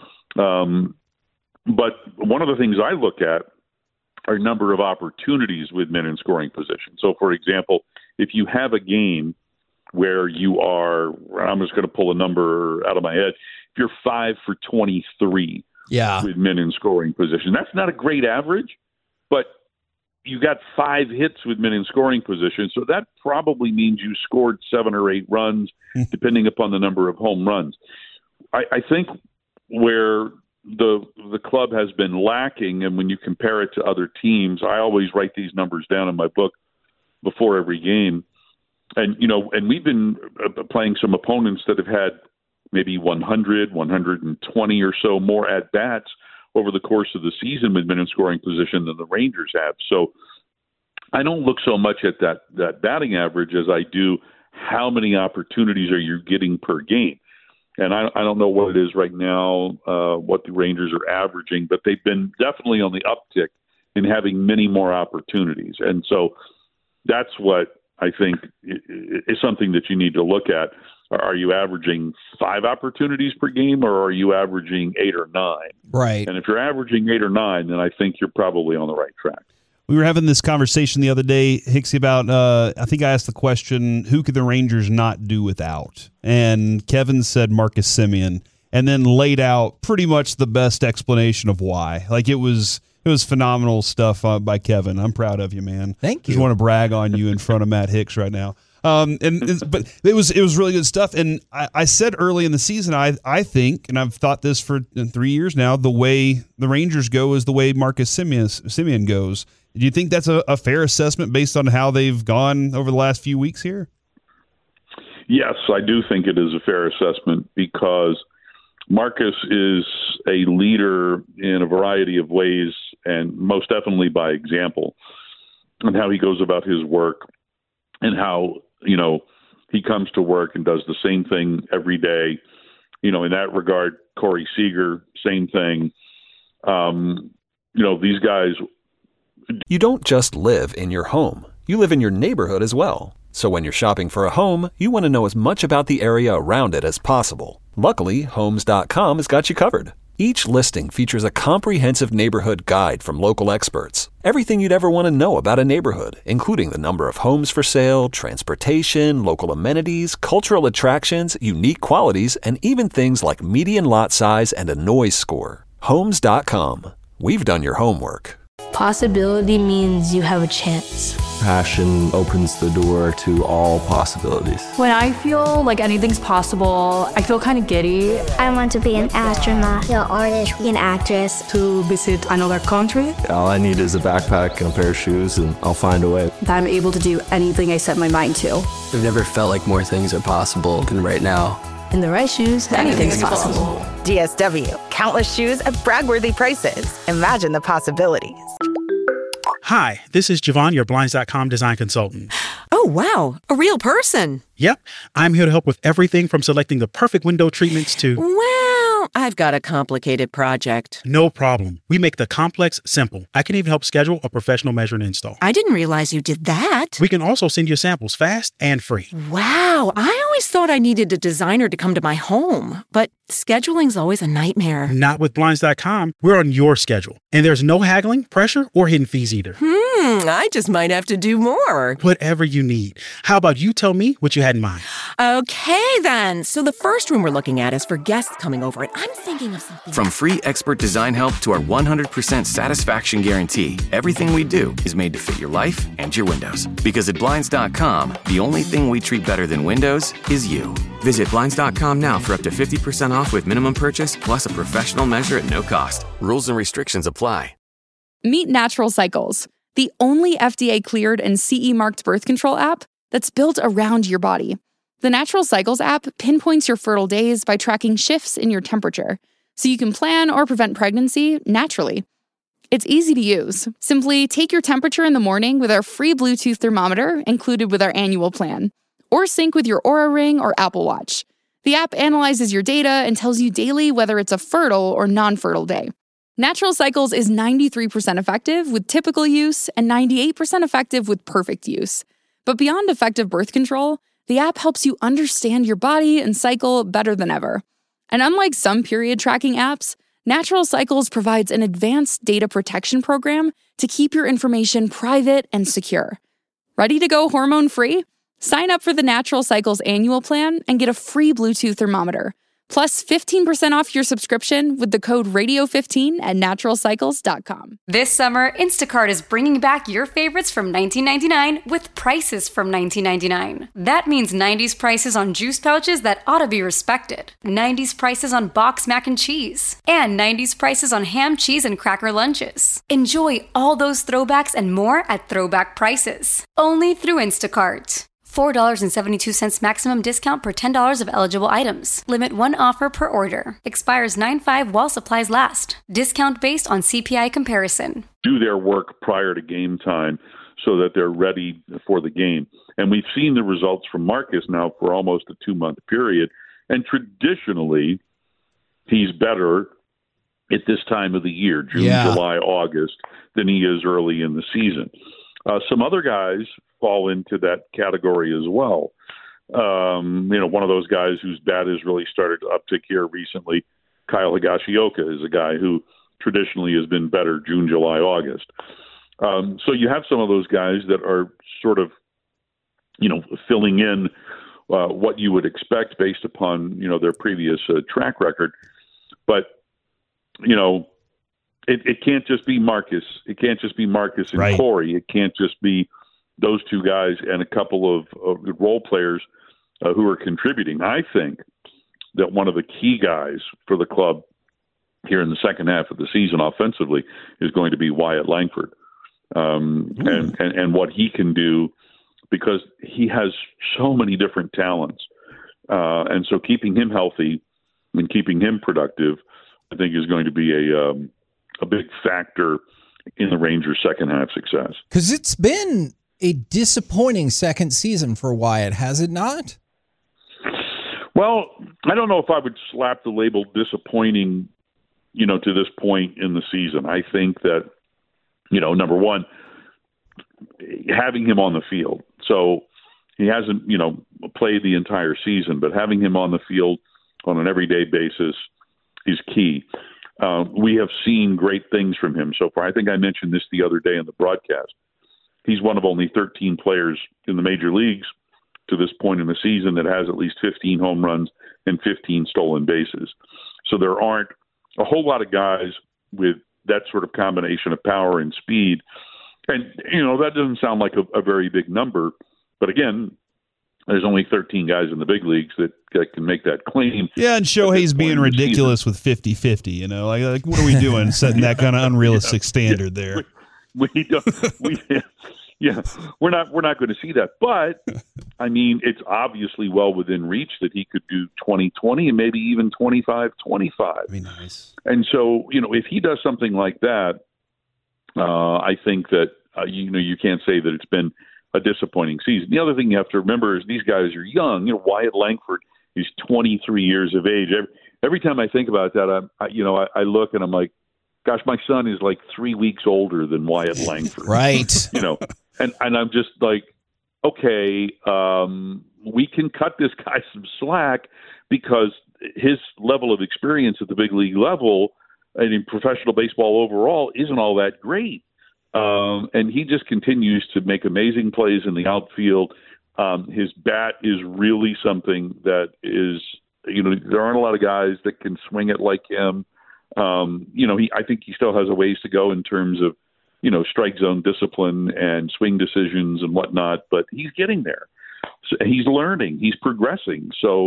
But one of the things I look at are number of opportunities with men in scoring position. So, for example, if you have a game where you are, I'm just going to pull a number out of my head, if you're 5 for 23 with men in scoring position, that's not a great average, but you got 5 hits with men in scoring position, so that probably means you scored 7 or 8 runs, depending upon the number of home runs. I think where the club has been lacking, and when you compare it to other teams, I always write these numbers down in my book before every game. And, and we've been playing some opponents that have had maybe 100, 120 or so more at-bats over the course of the season with men in scoring position than the Rangers have. So I don't look so much at that batting average as I do how many opportunities are you getting per game. And I don't know what it is right now, what the Rangers are averaging, but they've been definitely on the uptick in having many more opportunities. And so that's what I think is something that you need to look at. Are you averaging 5 opportunities per game, or are you averaging 8 or 9? Right. And if you're averaging 8 or 9, then I think you're probably on the right track. We were having this conversation the other day, Hicksy, about, I think I asked the question, who could the Rangers not do without? And Kevin said Marcus Semien, and then laid out pretty much the best explanation of why. Like, it was phenomenal stuff by Kevin. I'm proud of you, man. Thank you. Just want to brag on you in front of Matt Hicks right now. But it was really good stuff. And I said early in the season, I think, and I've thought this for 3 years now, the way the Rangers go is the way Marcus Semien goes. Do you think that's a fair assessment based on how they've gone over the last few weeks here? Yes, I do think it is a fair assessment, because Marcus is a leader in a variety of ways, and most definitely by example, and how he goes about his work, and how, he comes to work and does the same thing every day. In that regard, Corey Seager, same thing. These guys. You don't just live in your home. You live in your neighborhood as well. So when you're shopping for a home, you want to know as much about the area around it as possible. Luckily, Homes.com has got you covered. Each listing features a comprehensive neighborhood guide from local experts. Everything you'd ever want to know about a neighborhood, including the number of homes for sale, transportation, local amenities, cultural attractions, unique qualities, and even things like median lot size and a noise score. Homes.com. We've done your homework. Possibility means you have a chance. Passion opens the door to all possibilities. When I feel like anything's possible, I feel kind of giddy. I want to be an astronaut, an artist, an actress. To visit another country. All I need is a backpack and a pair of shoes, and I'll find a way. That I'm able to do anything I set my mind to. I've never felt like more things are possible than right now. In the right shoes, anything's possible. DSW, countless shoes at brag-worthy prices. Imagine the possibilities. Hi, this is Javon, your Blinds.com design consultant. Oh, wow. A real person. Yep, I'm here to help with everything from selecting the perfect window treatments to... Well, I've got a complicated project. No problem. We make the complex simple. I can even help schedule a professional measure and install. I didn't realize you did that. We can also send you samples fast and free. Wow, I always thought I needed a designer to come to my home, but scheduling's always a nightmare. Not with Blinds.com. We're on your schedule. And there's no haggling, pressure, or hidden fees either. I just might have to do more. Whatever you need. How about you tell me what you had in mind? Okay, then. So the first room we're looking at is for guests coming over, and I'm thinking of something. From free expert design help to our 100% satisfaction guarantee, everything we do is made to fit your life and your windows. Because at Blinds.com, the only thing we treat better than windows is you. Visit Blinds.com now for up to 50% off with minimum purchase plus a professional measure at no cost. Rules and restrictions apply. Meet Natural Cycles, the only FDA-cleared and CE-marked birth control app that's built around your body. The Natural Cycles app pinpoints your fertile days by tracking shifts in your temperature, so you can plan or prevent pregnancy naturally. It's easy to use. Simply take your temperature in the morning with our free Bluetooth thermometer included with our annual plan, or sync with your Oura Ring or Apple Watch. The app analyzes your data and tells you daily whether it's a fertile or non-fertile day. Natural Cycles is 93% effective with typical use and 98% effective with perfect use. But beyond effective birth control, the app helps you understand your body and cycle better than ever. And unlike some period tracking apps, Natural Cycles provides an advanced data protection program to keep your information private and secure. Ready to go hormone-free? Sign up for the Natural Cycles annual plan and get a free Bluetooth thermometer. Plus 15% off your subscription with the code radio15 at naturalcycles.com. This summer, Instacart is bringing back your favorites from 1999 with prices from 1999. That means 90s prices on juice pouches that ought to be respected, 90s prices on boxed mac and cheese, and 90s prices on ham, cheese, and cracker lunches. Enjoy all those throwbacks and more at throwback prices. Only through Instacart. $4.72 maximum discount per $10 of eligible items. Limit one offer per order. Expires 9/5 while supplies last. Discount based on CPI comparison. Do their work prior to game time so that they're ready for the game. And we've seen the results from Marcus now for almost a 2-month period. And traditionally, he's better at this time of the year, June, July, August, than he is early in the season. Some other guys fall into that category as well. One of those guys whose bat has really started to uptick here recently, Kyle Higashioka, is a guy who traditionally has been better June, July, August. So you have some of those guys that are sort of, filling in what you would expect based upon, their previous track record. But, it can't just be Marcus. It can't just be Marcus and Corey. It can't just be those two guys and a couple of role players who are contributing. I think that one of the key guys for the club here in the second half of the season offensively is going to be Wyatt Langford, and what he can do, because he has so many different talents. And so keeping him healthy and keeping him productive, I think, is going to be a big factor in the Rangers' second half success. Because it's been a disappointing second season for Wyatt, has it not? Well, I don't know if I would slap the label disappointing, to this point in the season. I think that, number one, having him on the field. So he hasn't, played the entire season, but having him on the field on an everyday basis is key. We have seen great things from him so far. I think I mentioned this the other day in the broadcast. He's one of only 13 players in the major leagues to this point in the season that has at least 15 home runs and 15 stolen bases. So there aren't a whole lot of guys with that sort of combination of power and speed. And, that doesn't sound like a very big number. But again, there's only 13 guys in the big leagues that can make that claim. Yeah, and Shohei's being ridiculous with 50-50, like what are we doing setting that kind of unrealistic standard there? We're not going to see that. But, I mean, it's obviously well within reach that he could do 20-20 and maybe even 25-25. That'd be nice. And so, if he does something like that, I think that, you can't say that it's been a disappointing season. The other thing you have to remember is these guys are young. Wyatt Langford is 23 years of age. Every time I think about that, I look and I'm like, gosh, my son is like 3 weeks older than Wyatt Langford. Right. And I'm just like, okay, we can cut this guy some slack because his level of experience at the big league level and in professional baseball overall isn't all that great. And he just continues to make amazing plays in the outfield. His bat is really something that is, there aren't a lot of guys that can swing it like him. I think he still has a ways to go in terms of, strike zone discipline and swing decisions and whatnot, but he's getting there. So he's learning, he's progressing. So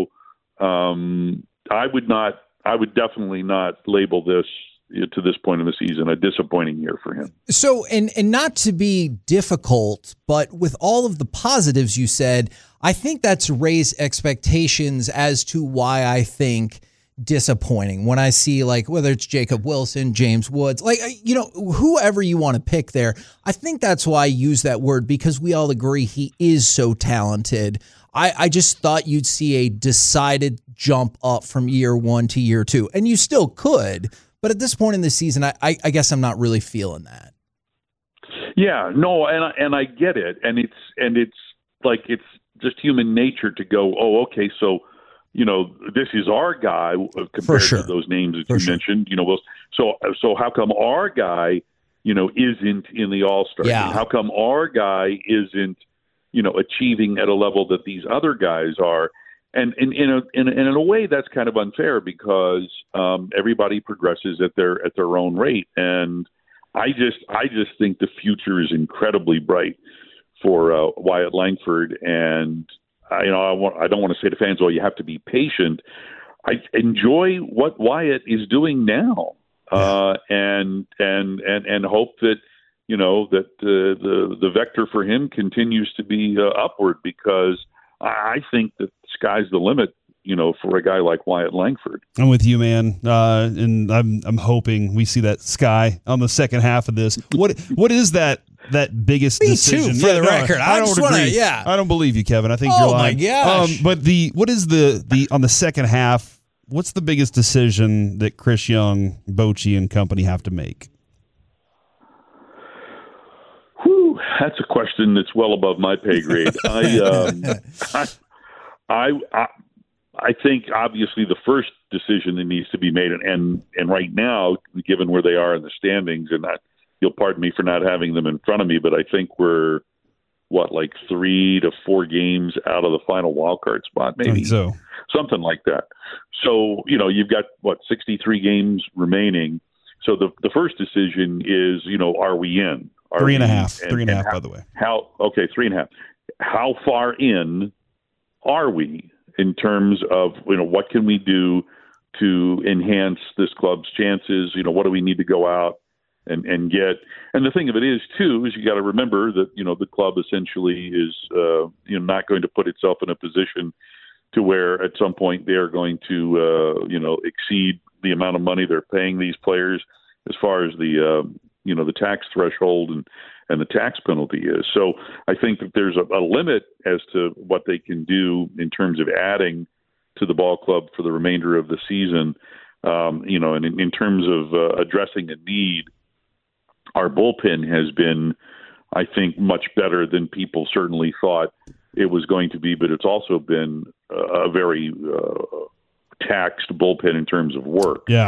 I would definitely not label this to this point in the season a disappointing year for him. So, and not to be difficult, but with all of the positives you said, I think that's raised expectations as to why I think disappointing when I see, like, whether it's Jacob Wilson, James Woods, like, whoever you want to pick there. I think that's why I use that word, because we all agree he is so talented. I just thought you'd see a decided jump up from year one to year two, and you still could. But at this point in the season, I guess I'm not really feeling that. Yeah, no, and I get it, and it's like it's just human nature to go, oh, okay, so this is our guy compared to those names that you mentioned. So how come our guy, isn't in the All-Star game? How come our guy isn't, achieving at a level that these other guys are? And in a way, that's kind of unfair because everybody progresses at their own rate. And I just think the future is incredibly bright for Wyatt Langford. And I don't want to say to fans, "Oh, you have to be patient." I enjoy what Wyatt is doing now, and hope that that the vector for him continues to be upward, because I think that the sky's the limit, for a guy like Wyatt Langford. I'm with you, man, and I'm hoping we see that sky on the second half of this. What is that biggest decision? Me too, for the record. I don't agree. I don't believe you, Kevin. I think you're lying. Oh my gosh! But what is the on the second half? What's the biggest decision that Chris Young, Bochy, and company have to make? That's a question that's well above my pay grade. I think obviously the first decision that needs to be made, and right now, given where they are in the standings, and you'll pardon me for not having them in front of me, but I think we're like 3 to 4 games out of the final wild card spot, maybe. I think so. Something like that. So you've got 63 games remaining. So the first decision is are we in? 3.5. 3.5, by the way. 3.5. How far in are we in terms of what can we do to enhance this club's chances? What do we need to go out and get? And the thing of it is too is you got to remember that the club essentially is not going to put itself in a position to where at some point they are going to exceed the amount of money they're paying these players as far as the tax threshold and the tax penalty is. So I think that there's a limit as to what they can do in terms of adding to the ball club for the remainder of the season. And in terms of addressing a need, our bullpen has been, I think, much better than people certainly thought it was going to be, but it's also been a very taxed bullpen in terms of work. Yeah.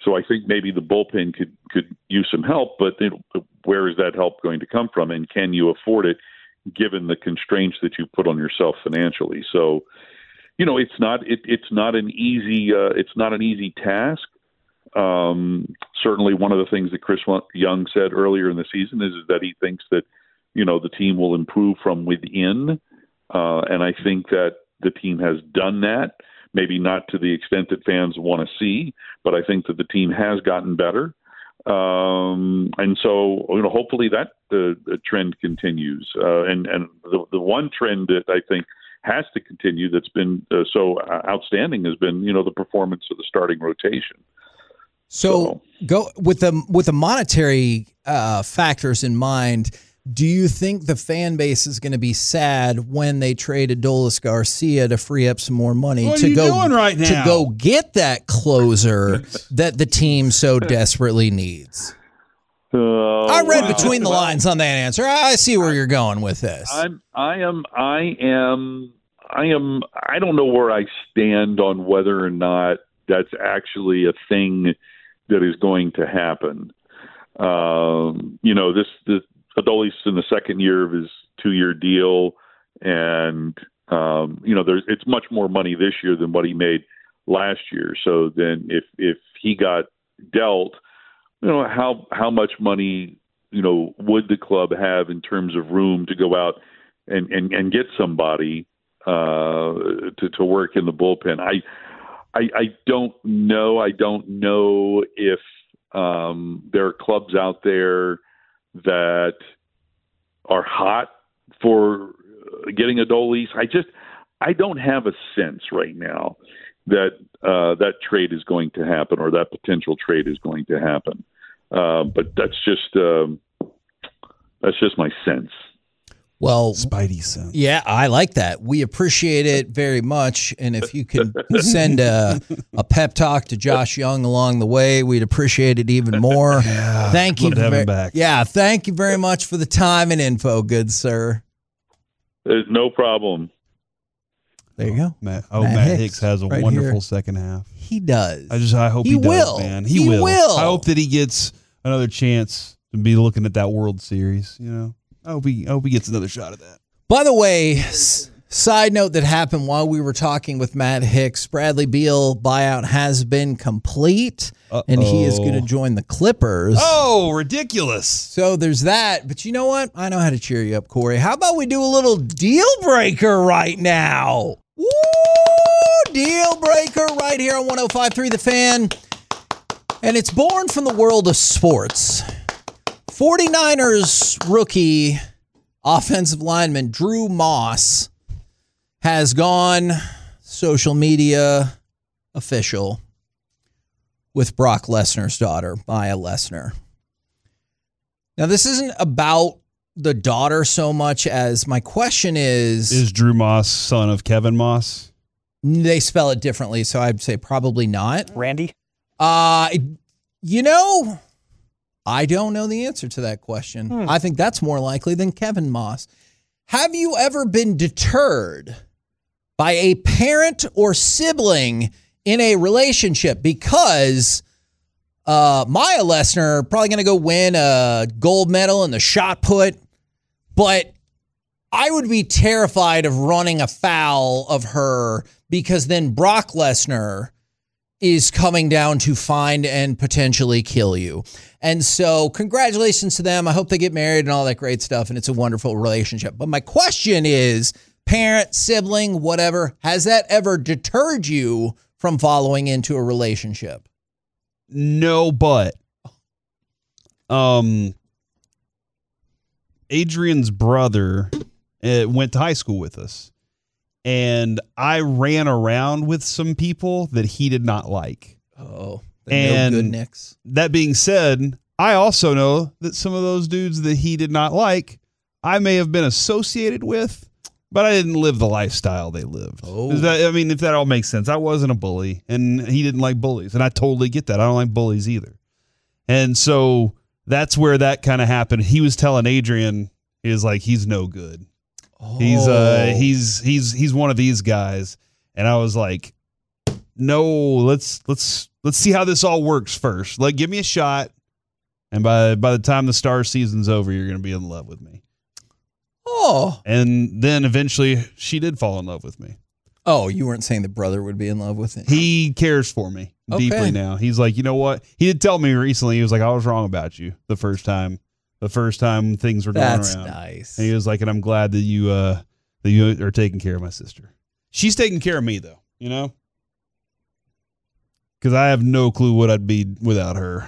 So I think maybe the bullpen could use some help, but where is that help going to come from, and can you afford it given the constraints that you put on yourself financially? So, it's not an easy task. Certainly, one of the things that Chris Young said earlier in the season is that he thinks that the team will improve from within, and I think that the team has done that. Maybe not to the extent that fans want to see, but I think that the team has gotten better. And so, hopefully that the trend continues. And the one trend that I think has to continue that's been so outstanding has been, the performance of the starting rotation. So go with the monetary factors in mind. Do you think the fan base is going to be sad when they trade Adolis Garcia to free up some more money to go get that closer that the team so desperately needs? I read between the lines on that answer. I see where you're going with this. I don't know where I stand on whether or not that's actually a thing that is going to happen. This Adolis in the second year of his 2-year deal, and it's much more money this year than what he made last year. So then, if he got dealt, how much money would the club have in terms of room to go out and get somebody to work in the bullpen? I don't know. I don't know if there are clubs out there that are hot for getting Adolis. I don't have a sense right now that that trade is going to happen, or that potential trade is going to happen. But that's just my sense. Well, Spidey sense. Yeah, I like that. We appreciate it very much. And if you could send a pep talk to Josh Young along the way, we'd appreciate it even more. Yeah, thank you. Love to have him back. Yeah, thank you very much for the time and info, good sir. There's no problem. There you go. Matt Hicks has a wonderful second half. He does. I hope he does, man. He will. I hope that he gets another chance to be looking at that World Series, I hope he gets another shot at that. By the way, side note that happened while we were talking with Matt Hicks, Bradley Beal buyout has been complete, and he is going to join the Clippers. Oh, ridiculous. So there's that. But you know what? I know how to cheer you up, Corey. How about we do a little deal breaker right now? Woo! Deal breaker right here on 105.3 The Fan. And it's born from the world of sports. 49ers rookie offensive lineman Drew Moss has gone social media official with Brock Lesnar's daughter, Maya Lesnar. Now, this isn't about the daughter so much as my question is Drew Moss son of Kevin Moss? They spell it differently, so I'd say probably not. Randy? I don't know the answer to that question. I think that's more likely than Kevin Moss. Have you ever been deterred by a parent or sibling in a relationship because Maya Lesnar probably going to go win a gold medal in the shot put, but I would be terrified of running afoul of her because then Brock Lesnar is coming down to find and potentially kill you. And so congratulations to them. I hope they get married and all that great stuff, and it's a wonderful relationship. But my question is, parent, sibling, whatever, has that ever deterred you from following into a relationship? No, but Adrian's brother went to high school with us. And I ran around with some people that he did not like. Oh, and no good Knicks. That being said, I also know that some of those dudes that he did not like, I may have been associated with, but I didn't live the lifestyle they lived. Oh. If that all makes sense. I wasn't a bully, and he didn't like bullies, and I totally get that. I don't like bullies either. And so that's where that kind of happened. He was telling Adrian, he was like, he's no good. Oh. He's one of these guys, and I was like, no, let's let's see how this all works first. Like, give me a shot, and by the time the Star season's over, you're going to be in love with me. Oh. And then eventually she did fall in love with me. Oh, you weren't saying the brother would be in love with him? He cares for me deeply now. He's like, you know what? He did tell me recently, he was like, I was wrong about you the first time things were going around. That's nice. And he was like, and I'm glad that you are taking care of my sister. She's taking care of me, though, you know? Because I have no clue what I'd be without her.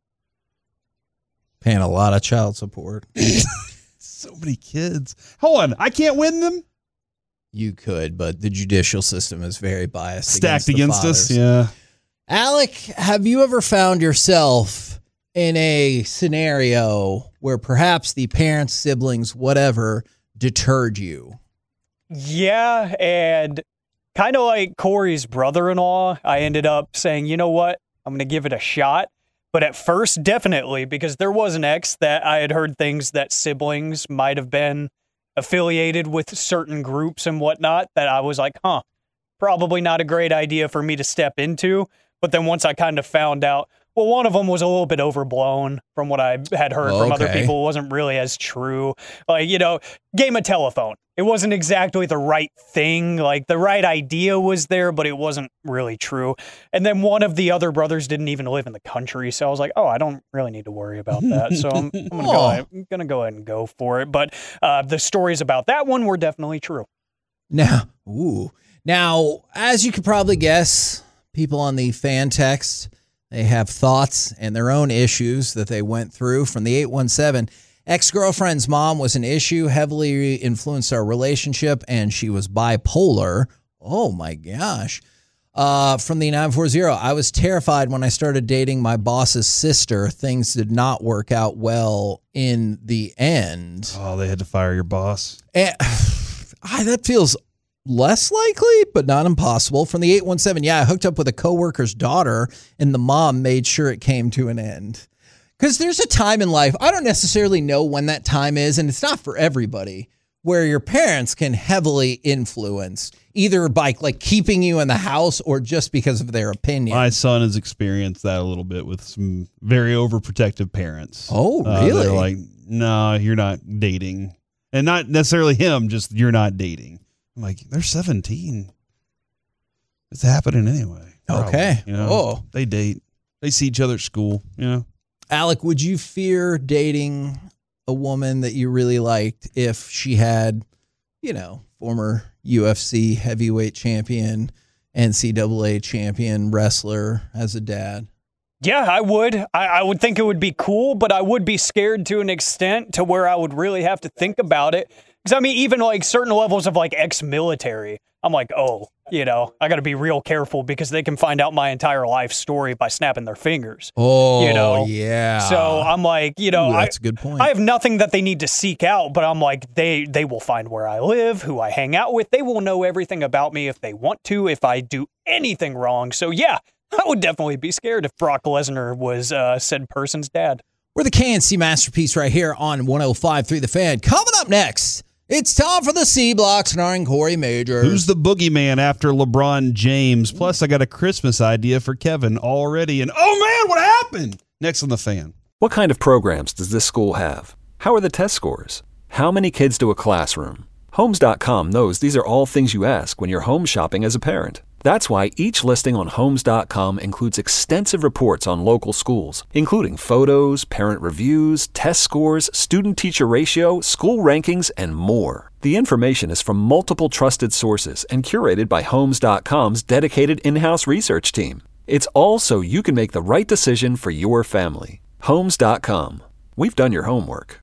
Paying a lot of child support. So many kids. Hold on. I can't win them? You could, but the judicial system is very biased. Stacked against us, yeah. Alec, have you ever found yourself in a scenario where perhaps the parents, siblings, whatever, deterred you? Yeah, and kind of like Corey's brother-in-law, I ended up saying, you know what, I'm going to give it a shot. But at first, definitely, because there was an ex that I had heard things that siblings might have been affiliated with certain groups and whatnot, that I was like, probably not a great idea for me to step into. But then once I kind of found out, well, one of them was a little bit overblown from what I had heard from other people. It wasn't really as true. Like, game of telephone. It wasn't exactly the right thing. Like, the right idea was there, but it wasn't really true. And then one of the other brothers didn't even live in the country. So I was like, I don't really need to worry about that. So I'm going to go ahead and go for it. But the stories about that one were definitely true. Now, as you could probably guess, people on the fan text, they have thoughts and their own issues that they went through. From the 817, ex-girlfriend's mom was an issue, heavily influenced our relationship, and she was bipolar. Oh, my gosh. From the 940, I was terrified when I started dating my boss's sister. Things did not work out well in the end. Oh, they had to fire your boss? And, that feels less likely, but not impossible. From the 817, I hooked up with a coworker's daughter, and the mom made sure it came to an end. Because there's a time in life, I don't necessarily know when that time is, and it's not for everybody, where your parents can heavily influence, either by keeping you in the house or just because of their opinion. My son has experienced that a little bit with some very overprotective parents. Oh, really? They're like, no, you're not dating. And not necessarily him, just you're not dating. I'm like, they're 17. It's happening anyway. Okay. They date. They see each other at school, Alec, would you fear dating a woman that you really liked if she had, former UFC heavyweight champion, NCAA champion wrestler as a dad? Yeah, I would. I would think it would be cool, but I would be scared to an extent to where I would really have to think about it. Because, even certain levels of ex-military, I'm like, I got to be real careful because they can find out my entire life story by snapping their fingers. Oh, yeah. So I'm like, Ooh, that's a good point. I have nothing that they need to seek out, but I'm like, they will find where I live, who I hang out with. They will know everything about me if they want to, if I do anything wrong. So, yeah, I would definitely be scared if Brock Lesnar was said person's dad. We're the KNC Masterpiece right here on 105.3 The Fan. Coming up next, it's time for the C Block, starring Corey Majors. Who's the boogeyman after LeBron James? Plus, I got a Christmas idea for Kevin already. And, oh, man, what happened? Next on The Fan. What kind of programs does this school have? How are the test scores? How many kids do a classroom? Homes.com knows these are all things you ask when you're home shopping as a parent. That's why each listing on Homes.com includes extensive reports on local schools, including photos, parent reviews, test scores, student-teacher ratio, school rankings, and more. The information is from multiple trusted sources and curated by Homes.com's dedicated in-house research team. It's all so you can make the right decision for your family. Homes.com. We've done your homework.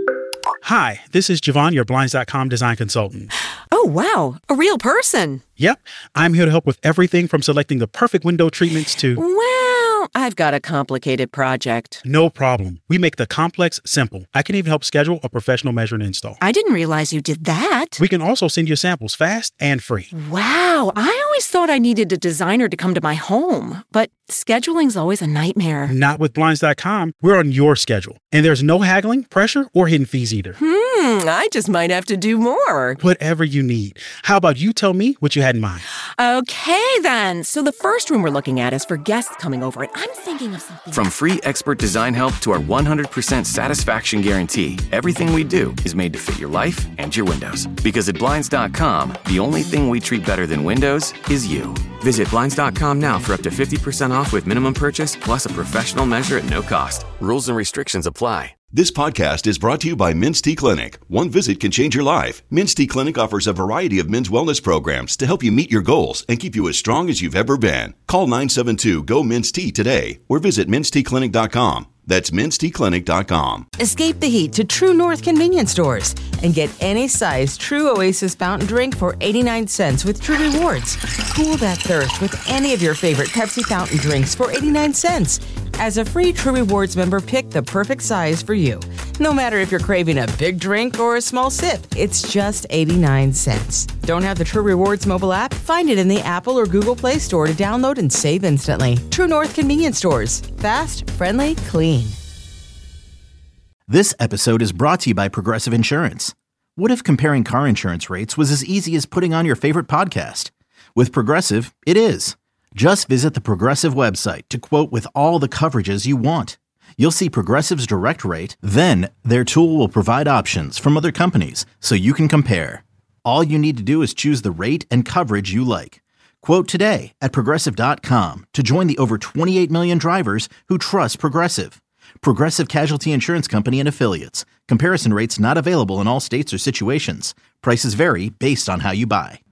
Hi, this is Javon, your Blinds.com design consultant. Oh, wow. A real person. Yep. I'm here to help with everything from selecting the perfect window treatments to... Well, I've got a complicated project. No problem. We make the complex simple. I can even help schedule a professional measure and install. I didn't realize you did that. We can also send you samples fast and free. Wow. I always thought I needed a designer to come to my home, but scheduling's always a nightmare. Not with Blinds.com. We're on your schedule. And there's no haggling, pressure, or hidden fees either. I just might have to do more. Whatever you need. How about you tell me what you had in mind? Okay, then. So the first room we're looking at is for guests coming over, and I'm thinking of something. From free expert design help to our 100% satisfaction guarantee, everything we do is made to fit your life and your windows. Because at Blinds.com, the only thing we treat better than windows is you. Visit Blinds.com now for up to 50% off with minimum purchase, plus a professional measure at no cost. Rules and restrictions apply. This podcast is brought to you by Minty Clinic. One visit can change your life. Minty Clinic offers a variety of men's wellness programs to help you meet your goals and keep you as strong as you've ever been. Call 972-GO-MINTY today or visit mintyclinic.com. That's mintyclinic.com. Escape the heat to True North convenience stores and get any size True Oasis fountain drink for 89 cents with True Rewards. Cool that thirst with any of your favorite Pepsi fountain drinks for 89 cents. As a free True Rewards member, pick the perfect size for you. No matter if you're craving a big drink or a small sip, it's just 89 cents. Don't have the True Rewards mobile app? Find it in the Apple or Google Play Store to download and save instantly. True North convenience stores. Fast, friendly, clean. This episode is brought to you by Progressive Insurance. What if comparing car insurance rates was as easy as putting on your favorite podcast? With Progressive, it is. Just visit the Progressive website to quote with all the coverages you want. You'll see Progressive's direct rate, then their tool will provide options from other companies so you can compare. All you need to do is choose the rate and coverage you like. Quote today at Progressive.com to join the over 28 million drivers who trust Progressive. Progressive Casualty Insurance Company and Affiliates. Comparison rates not available in all states or situations. Prices vary based on how you buy.